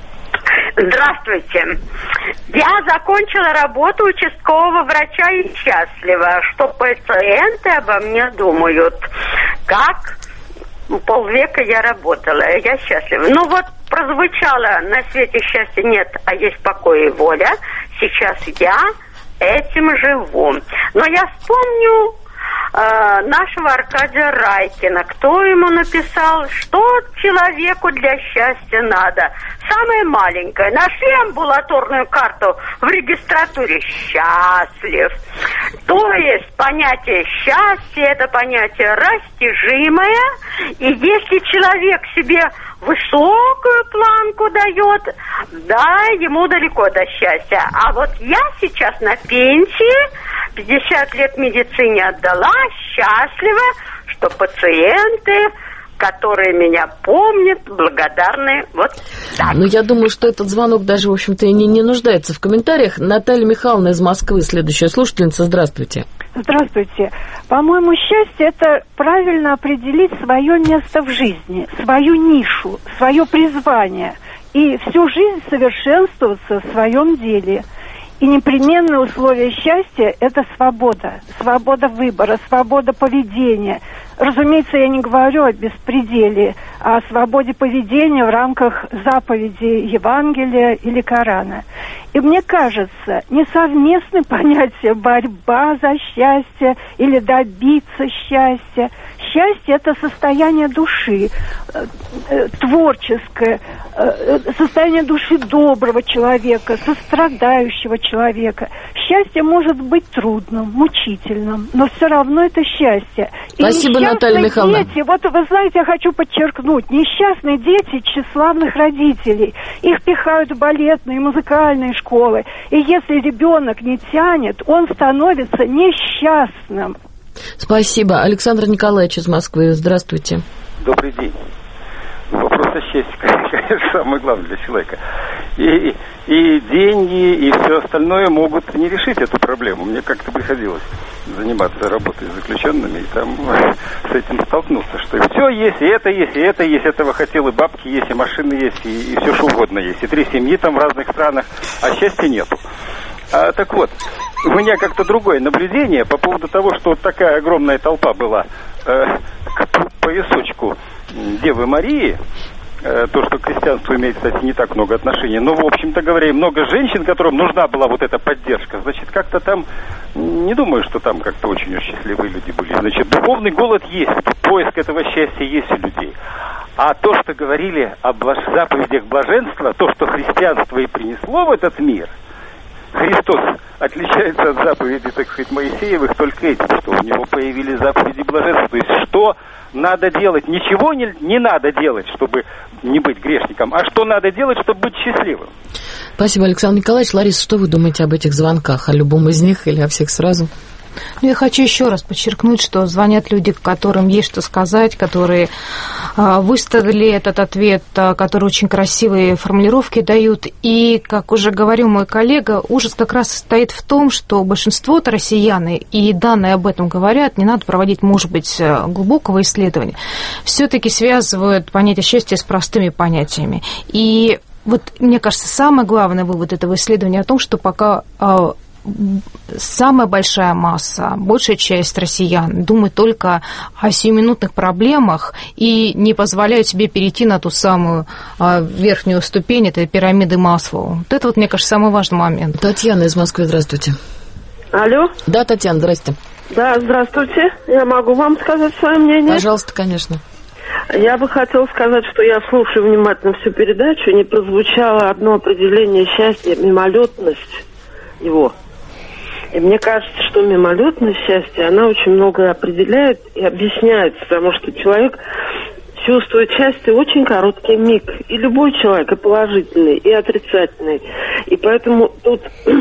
Здравствуйте. Я закончила работу участкового врача и счастлива, что пациенты обо мне думают. Как полвека я работала, я счастлива. Ну вот прозвучало: на свете счастья нет, а есть покой и воля. Сейчас я этим живу. Но я вспомню нашего Аркадия Райкина. Кто ему написал, что человеку для счастья надо? Самое маленькое. Нашли амбулаторную карту в регистратуре. Счастлив. То есть понятие счастья – это понятие растяжимое. И если человек себе высокую планку дает, да, ему далеко до счастья. А вот я сейчас на пенсии, 50 лет медицине отдала, счастлива, что пациенты, которые меня помнят, благодарны. Вот так. Ну, я думаю, что этот звонок даже, в общем-то, и не нуждается в комментариях. Наталья Михайловна из Москвы, следующая слушательница. Здравствуйте. Здравствуйте. По-моему, счастье – это правильно определить свое место в жизни, свою нишу, свое призвание. И всю жизнь совершенствоваться в своем деле. И непременное условие счастья – это свобода. Свобода выбора, свобода поведения. Разумеется, я не говорю о беспределе, а о свободе поведения в рамках заповедей Евангелия или Корана. И мне кажется, несовместны понятия борьба за счастье или добиться счастья. Счастье – это состояние души, творческое, состояние души доброго человека, сострадающего человека. Счастье может быть трудным, мучительным, но все равно это счастье. Спасибо, Наталья Михайловна. Дети, вот вы знаете, я хочу подчеркнуть, несчастные дети тщеславных родителей. Их пихают в балетные, музыкальные школы. И если ребенок не тянет, он становится несчастным. Спасибо. Александр Николаевич из Москвы. Здравствуйте. Добрый день. Вопрос о счастье, конечно, самое главное для человека. И деньги, и все остальное могут не решить эту проблему. Мне как-то приходилось заниматься работой с заключенными, и там с этим столкнуться, что все есть, и это есть, и это есть, этого хотел, и бабки есть, и машины есть, и все что угодно есть, и 3 семьи там в разных странах, а счастья нету. Так вот, у меня как-то другое наблюдение по поводу того, что вот такая огромная толпа была к поясочку Девы Марии, то, что к крестьянству имеет, кстати, не так много отношений. Но, в общем-то говоря, и много женщин, которым нужна была вот эта поддержка. Значит, как-то там, не думаю, что там как-то очень счастливые люди были. Значит, духовный голод есть, поиск этого счастья есть у людей. А то, что говорили об заповедях блаженства, то, что христианство и принесло в этот мир, Христос отличается от заповедей, так сказать, Моисеевых только этим, что у него появились заповеди блаженства. То есть, что надо делать? Ничего не надо делать, чтобы не быть грешником, а что надо делать, чтобы быть счастливым. Спасибо, Александр Николаевич. Лариса, что вы думаете об этих звонках? О любом из них или о всех сразу? Ну, я хочу еще раз подчеркнуть, что звонят люди, которым есть что сказать, которые выставили этот ответ, которые очень красивые формулировки дают. И, как уже говорил мой коллега, ужас как раз состоит в том, что большинство-то россиян, и данные об этом говорят, не надо проводить, может быть, глубокого исследования, все-таки связывают понятие счастья с простыми понятиями. И вот, мне кажется, самый главный вывод этого исследования о том, что пока самая большая масса, большая часть россиян думает только о сиюминутных проблемах и не позволяют себе перейти на ту самую верхнюю ступень этой пирамиды Маслоу. Вот это, вот, мне кажется, самый важный момент. Татьяна из Москвы, здравствуйте. Алло. Да, Татьяна, здрасте. Да, здравствуйте. Я могу вам сказать свое мнение? Пожалуйста, конечно. Я бы хотела сказать, что я слушаю внимательно всю передачу, не прозвучало одно определение счастья — мимолетность его. И мне кажется, что мимолетность счастья, она очень многое определяет и объясняет, потому что человек чувствует счастье очень короткий миг. И любой человек, и положительный, и отрицательный. И поэтому тут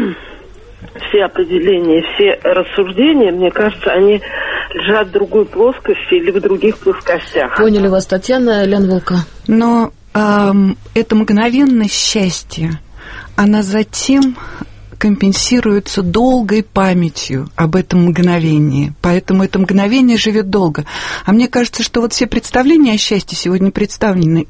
все определения, все рассуждения, мне кажется, они лежат в другой плоскости или в других плоскостях. Поняли вас, Татьяна. Лена Волка. Но это мгновенное счастье, она затем компенсируется долгой памятью об этом мгновении. Поэтому это мгновение живет долго. А мне кажется, что вот все представления о счастье сегодня представлены,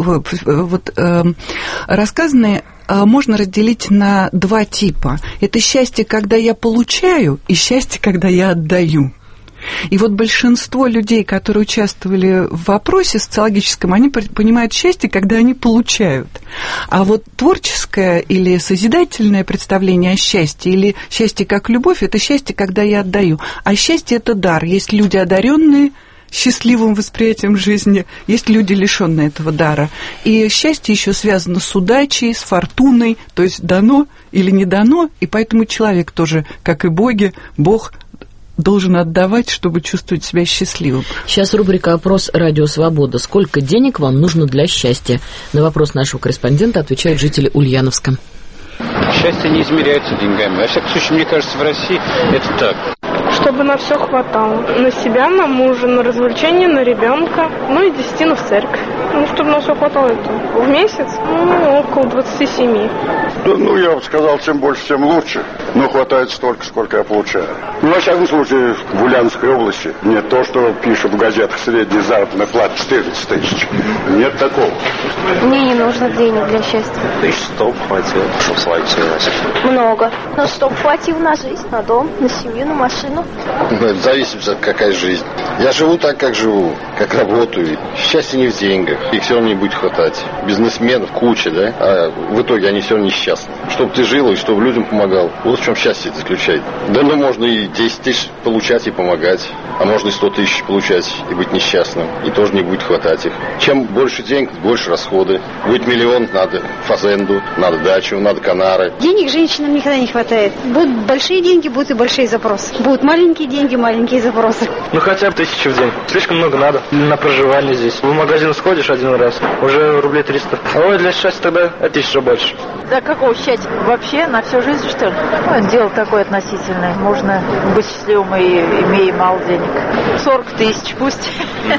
рассказанные, можно разделить на два типа. Это счастье, когда я получаю, и счастье, когда я отдаю. И вот большинство людей, которые участвовали в вопросе социологическом, они понимают счастье, когда они получают. А вот творческое или созидательное представление о счастье, или счастье как любовь, это счастье, когда я отдаю. А счастье – это дар. Есть люди, одаренные счастливым восприятием жизни, есть люди, лишенные этого дара. И счастье еще связано с удачей, с фортуной, то есть дано или не дано, и поэтому человек тоже, как и боги, Бог должен отдавать, чтобы чувствовать себя счастливым. Сейчас рубрика «Опрос Радио Свобода». Сколько денег вам нужно для счастья? На вопрос нашего корреспондента отвечают жители Ульяновска. Счастье не измеряется деньгами. Во всяком случае, мне кажется, в России это так. Чтобы на все хватало. На себя, на мужа, на развлечения, на ребенка, ну и десятину в церковь. Ну, чтобы на все хватало это. В месяц? Около 27. Ну, я бы сказал, чем больше, тем лучше. Но хватает столько, сколько я получаю. Ну, во всяком случае, в Ульяновской области нет то, что пишут в газетах, средняя заработная плата 14 тысяч. Нет такого. Мне не нужно денег для счастья. 1100 хватило, чтобы свою целость. Много. Но чтобы хватило на жизнь, на дом, на семью, на машину. Это зависит от какая жизнь. Я живу так, как живу, как работаю. Счастье не в деньгах. Их все равно не будет хватать. Бизнесменов куча, да? А в итоге они все равно несчастны. Чтобы ты жил и чтобы людям помогал. Вот в чем счастье заключает. Да, ну можно и 10 тысяч получать и помогать. А можно и 100 тысяч получать и быть несчастным. И тоже не будет хватать их. Чем больше денег, больше расходы. Будет миллион, надо фазенду, надо дачу, надо Канары. Денег женщинам никогда не хватает. Будут большие деньги, будут и большие запросы. Будут маленькие деньги, маленькие запросы. Ну хотя бы 1000 в день. Слишком много надо на проживание здесь. В магазин сходишь один раз, уже рублей 300. Ой, для счастья тогда 1000 больше. Да какого счастья? Вообще на всю жизнь, что ли? Ну, дело такое относительное. Можно быть счастливым и имея мало денег. 40 тысяч пусть.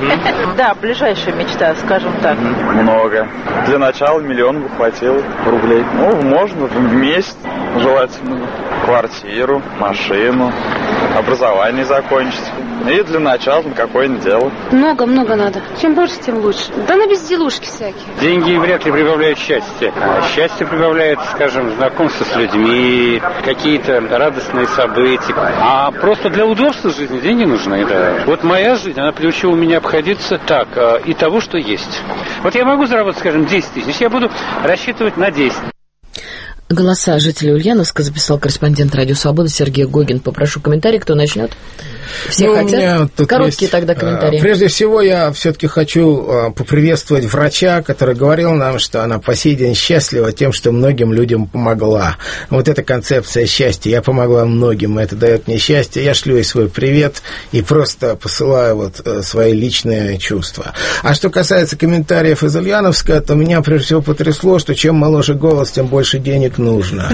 Да, ближайшая мечта, скажем так. Много. Для начала 1 миллион бы хватило рублей. Ну, можно в месяц. желательно. Квартиру, машину, образование закончить. И для начала на какое-нибудь дело. Много-много надо. Чем больше, тем лучше. Да на безделушки всякие. Деньги вряд ли прибавляют счастье. Счастье прибавляет, скажем, знакомство с людьми, какие-то радостные события. А просто для удобства жизни деньги нужны, да. Вот моя жизнь, она приучила меня обходиться так, и того, что есть. Вот я могу заработать, скажем, 10 тысяч, я буду рассчитывать на 10. Голоса жителей Ульяновска записал корреспондент «Радио Свобода» Сергей Гогин. Попрошу комментарий, кто начнет. Все хотят? Короткие есть, тогда комментарии. Прежде всего, я все-таки хочу поприветствовать врача, который говорил нам, что она по сей день счастлива тем, что многим людям помогла. Вот эта концепция счастья. Я помогла многим, это дает мне счастье. Я шлю ей свой привет и просто посылаю вот свои личные чувства. А что касается комментариев из Ульяновска, то меня прежде всего потрясло, что чем моложе голос, тем больше денег нужно.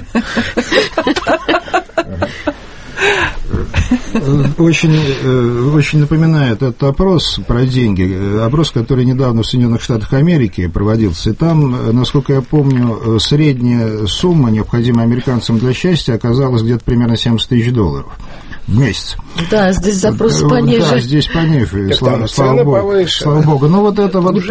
Очень напоминает этот опрос про деньги. Опрос, который недавно в Соединенных Штатах Америки проводился. И там, насколько я помню, средняя сумма, необходимая американцам для счастья, оказалась где-то примерно $70 тысяч в месяц. Да, здесь запрос пониже. Да, здесь пониже, слава богу. Но вот эта вот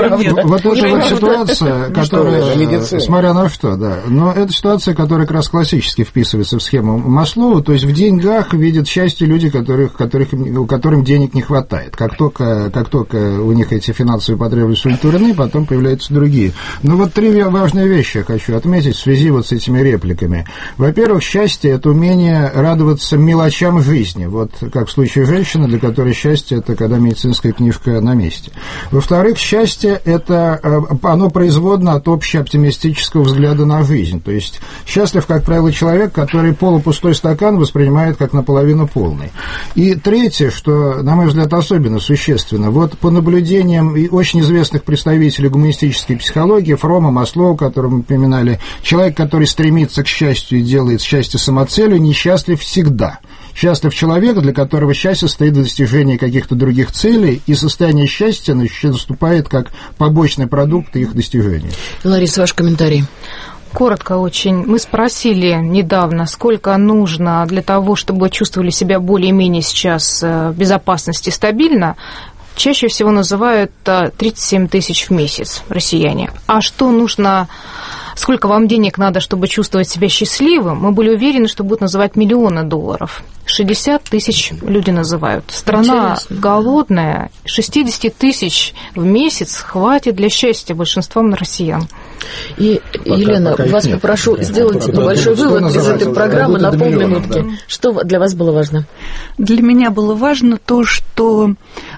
ситуация, которая, смотря на что, да, но это ситуация, которая как раз классически вписывается в схему Маслоу, то есть в деньгах видят счастье люди, которым денег не хватает. Как только у них эти финансовые потребности удовлетворены, потом появляются другие. Но вот 3 важные вещи я хочу отметить в связи вот с этими репликами. Во-первых, счастье – это умение радоваться мелочам жизни. Вот как в случае женщины, для которой счастье – это когда медицинская книжка на месте. Во-вторых, счастье – это оно производно от общеоптимистического взгляда на жизнь. То есть счастлив, как правило, человек, который полупустой стакан воспринимает как наполовину полный. И третье, что, на мой взгляд, особенно существенно, вот по наблюдениям очень известных представителей гуманистической психологии, Фрома, Маслоу, которого мы упоминали, человек, который стремится к счастью и делает счастье самоцелью, несчастлив всегда. Счастлив человек, для которого счастье стоит в достижении каких-то других целей, и состояние счастья наступает как побочный продукт их достижения. Лариса, ваш комментарий. Коротко очень. Мы спросили недавно, сколько нужно для того, чтобы чувствовали себя более-менее сейчас в безопасности стабильно. Чаще всего называют 37 тысяч в месяц россияне. А что нужно, сколько вам денег надо, чтобы чувствовать себя счастливым, мы были уверены, что будут называть миллионы долларов. 60 тысяч люди называют. Страна голодная, 60 тысяч в месяц хватит для счастья большинством россиян. И, Елена, вас попрошу сделать небольшой вывод из этой программы на полминутки. Что для вас было важно? Для меня было важно то, что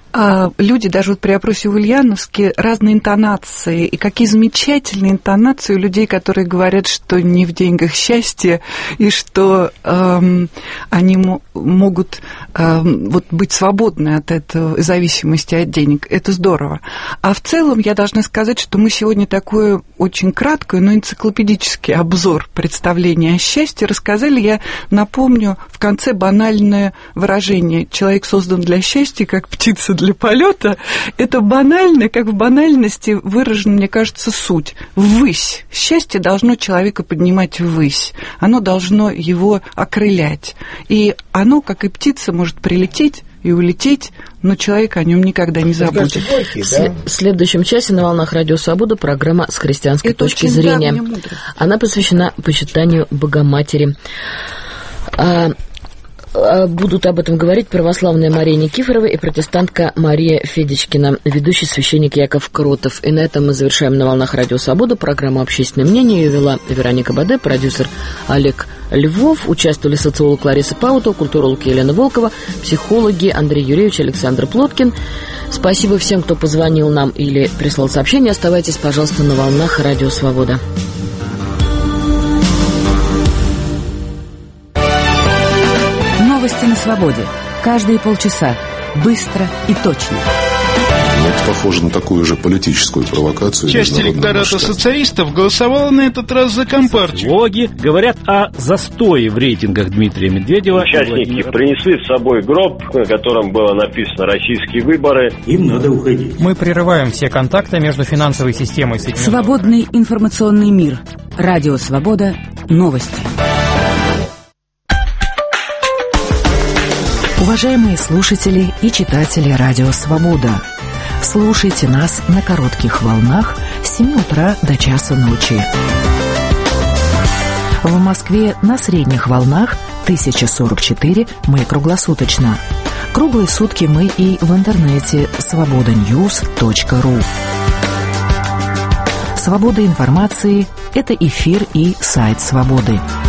люди даже вот при опросе в Ульяновске разные интонации, и какие замечательные интонации у людей, которые говорят, что не в деньгах счастье, и что они могут вот быть свободны от этой зависимости от денег. Это здорово. А в целом я должна сказать, что мы сегодня такое очень краткое, но энциклопедический обзор представления о счастье рассказали. Я напомню в конце банальное выражение: человек создан для счастья, как птица для полета. Это банально, как в банальности выражена, мне кажется, суть. Ввысь. Счастье должно человека поднимать ввысь. Оно должно его окрылять. И оно, как и птица, может прилететь и улететь, но человек о нем никогда не забудет. В следующем часе на «Волнах Радио Свобода» программа «С христианской точки зрения». Она посвящена почитанию Богоматери. Будут об этом говорить православная Мария Никифорова и протестантка Мария Федичкина, ведущий священник Яков Кротов. И на этом мы завершаем на «Волнах Радио Свобода» программу «Общественное мнение». Ее вела Вероника Баде, продюсер Олег Львов. Участвовали социолог Лариса Паутова, культуролог Елена Волкова, психологи Андрей Юрьевич, Александр Плоткин. Спасибо всем, кто позвонил нам или прислал сообщение. Оставайтесь, пожалуйста, на «Волнах Радио Свобода». Новости на свободе. Каждые полчаса. Быстро и точно. Это похоже на такую же политическую провокацию. Часть электората социалистов голосовала на этот раз за Компартию. Социологи говорят о застое в рейтингах Дмитрия Медведева. Участники принесли с собой гроб, на котором было написано «Российские выборы». Им надо уходить. Мы прерываем все контакты между финансовой системой Соединенных Штатов. Свободный информационный мир. Радио Свобода. Новости. Уважаемые слушатели и читатели радио «Свобода», слушайте нас на коротких волнах с 7 утра до часу ночи. В Москве на средних волнах 1044 мы круглосуточно. Круглые сутки мы и в интернете svobodanews.ru. Свобода информации – это эфир и сайт «Свободы».